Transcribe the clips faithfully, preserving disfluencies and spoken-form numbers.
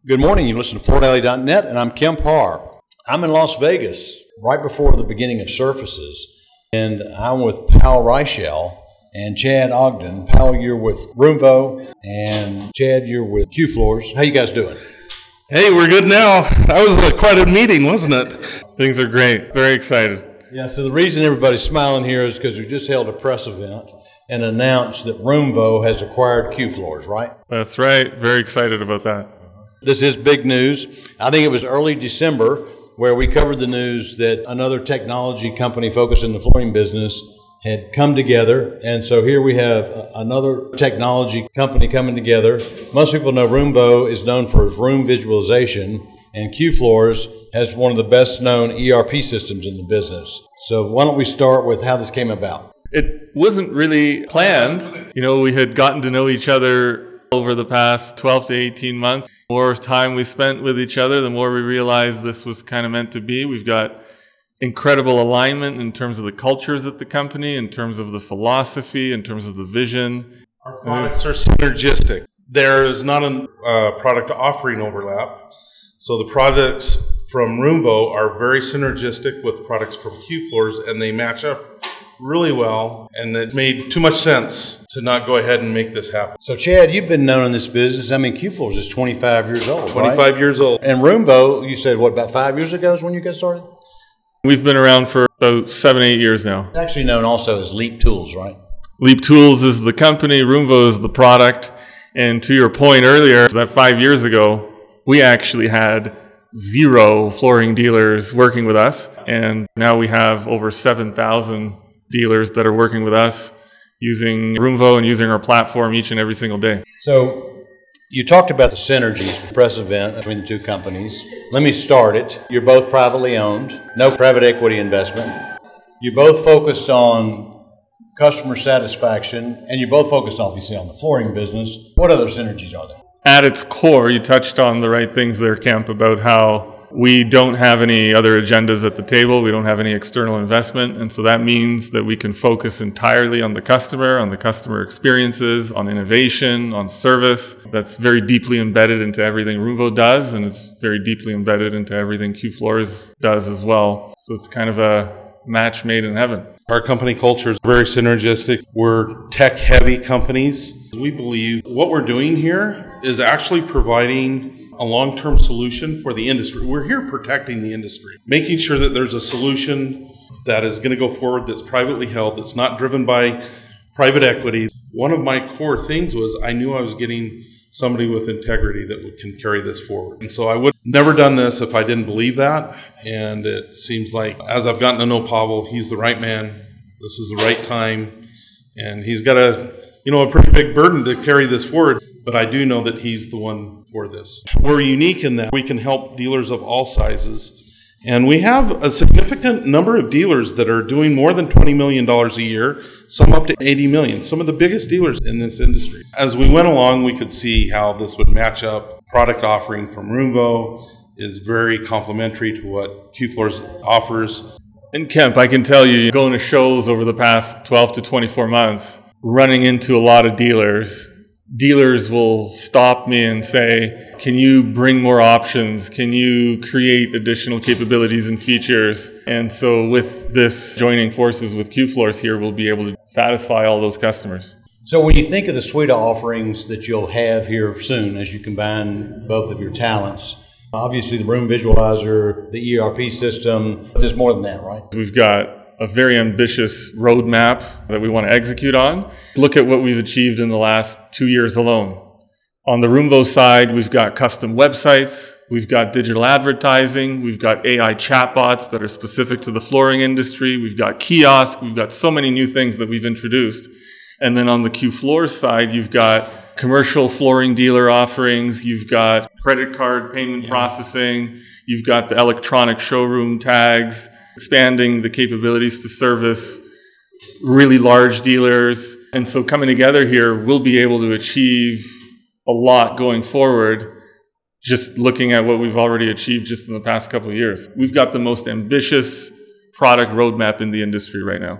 Good morning. You listen to Floor Daily dot net, and I'm Kemp Harr. I'm in Las Vegas right before the beginning of Surfaces, and I'm with Powell Reichel and Chad Ogden. Powell, you're with Roomvo, and Chad, you're with Q-Floors. How you guys doing? Hey, we're good now. That was a, quite a meeting, wasn't it? Things are great. Very excited. Yeah, so the reason everybody's smiling here is because we just held a press event and announced that Roomvo has acquired Q-Floors, right? That's right. Very excited about that. This is big news. I think it was early December where we covered the news that another technology company focused in the flooring business had come together. And so here we have another technology company coming together. Most people know Roomvo is known for its room visualization, and Q-Floors has one of the best known E R P systems in the business. So why don't we start with how this came about? It wasn't really planned. You know, we had gotten to know each other over the past twelve to eighteen months. The more time we spent with each other, the more we realized this was kind of meant to be. We've got incredible alignment in terms of the cultures at the company, in terms of the philosophy, in terms of the vision. Our products are synergistic. There is not a uh, product offering overlap. So the products from Roomvo are very synergistic with products from Q-Floors, and they match up really well, and it made too much sense to not go ahead and make this happen. So Chad, you've been known in this business. I mean, Q-Floors is twenty-five years old, twenty-five right? years old. And Roomvo, you said, what, about five years ago is when you got started? We've been around for about seven, eight years now. It's actually known also as Leap Tools, right? Leap Tools is the company, Roomvo is the product. And to your point earlier, that five years ago, we actually had zero flooring dealers working with us. And now we have over seven thousand dealers that are working with us using Roomvo and using our platform each and every single day. So you talked about the synergies, press event between the two companies. Let me start it. You're both privately owned, no private equity investment. You both focused on customer satisfaction, and you both focused obviously on the flooring business. What other synergies are there? At its core, you touched on the right things there, Kemp, about how we don't have any other agendas at the table. We don't have any external investment. And so that means that we can focus entirely on the customer, on the customer experiences, on innovation, on service. That's very deeply embedded into everything Roomvo does, and it's very deeply embedded into everything Q-Floors does as well. So it's kind of a match made in heaven. Our company culture is very synergistic. We're tech-heavy companies. We believe what we're doing here is actually providing a long-term solution for the industry. We're here protecting the industry, making sure that there's a solution that is going to go forward, that's privately held, that's not driven by private equity. One of my core things was I knew I was getting somebody with integrity that would, can carry this forward. And so I would never done this if I didn't believe that. And it seems like as I've gotten to know Pavel, he's the right man. This is the right time. And he's got a, you know, a pretty big burden to carry this forward. But I do know that he's the one for this. We're unique in that we can help dealers of all sizes. And we have a significant number of dealers that are doing more than twenty million dollars a year, some up to eighty million dollars, some of the biggest dealers in this industry. As we went along, we could see how this would match up. Product offering from Roomvo is very complementary to what Q-Floors offers. And Kemp, I can tell you, going to shows over the past twelve to twenty-four months, running into a lot of dealers, dealers will stop me and say, can you bring more options? Can you create additional capabilities and features? And so with this joining forces with Q-Floors here, we'll be able to satisfy all those customers. So when you think of the suite of offerings that you'll have here soon as you combine both of your talents, obviously the room visualizer, the E R P system, there's more than that, right? We've got a very ambitious roadmap that we want to execute on. Look at what we've achieved in the last two years alone. On the Roomvo side, we've got custom websites, we've got digital advertising, we've got A I chatbots that are specific to the flooring industry, we've got kiosks, we've got so many new things that we've introduced. And then on the Q-Floors side, you've got commercial flooring dealer offerings, you've got credit card payment yeah. processing, you've got the electronic showroom tags, expanding the capabilities to service really large dealers. And so coming together here, we'll be able to achieve a lot going forward, just looking at what we've already achieved just in the past couple of years. We've got the most ambitious product roadmap in the industry right now.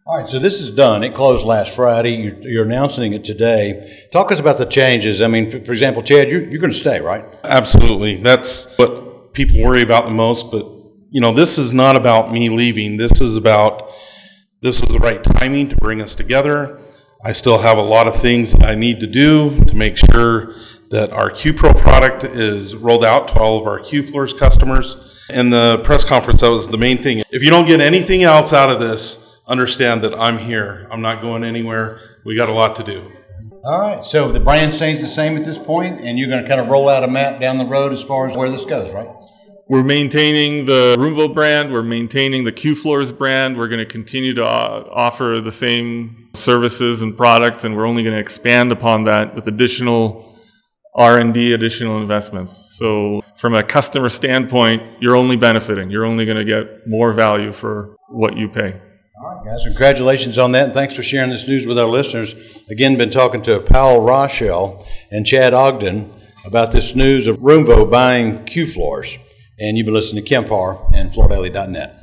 All right, so this is done. It closed last Friday. You're, you're announcing it today. Talk us about the changes. I mean, for, for example, Chad, you're, you're going to stay, right? Absolutely. That's what people worry about the most. But, you know, this is not about me leaving. This is about, this was the right timing to bring us together. I still have a lot of things that I need to do to make sure that our Q Pro product is rolled out to all of our Q Floors customers. And the press conference, that was the main thing. If you don't get anything else out of this, understand that I'm here. I'm not going anywhere. We got a lot to do. All right. So the brand stays the same at this point, and you're going to kind of roll out a map down the road as far as where this goes, right? We're maintaining the Roomvo brand. We're maintaining the Q Floors brand. We're going to continue to uh, offer the same services and products, and we're only going to expand upon that with additional R and D, additional investments. So from a customer standpoint, you're only benefiting. You're only going to get more value for what you pay. All right, guys, congratulations on that, and thanks for sharing this news with our listeners. Again, been talking to Powell Rochelle and Chad Ogden about this news of Roomvo buying Q Floors, and you've been listening to Kemp Harr and Flor Daily dot net.